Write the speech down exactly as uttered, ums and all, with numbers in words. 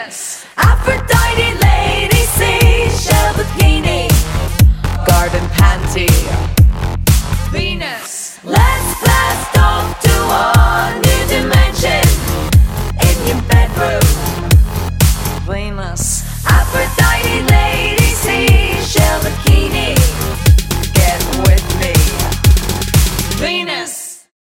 Venus, Aphrodite, Lady Seashell Bikini, Garden Panty, Venus.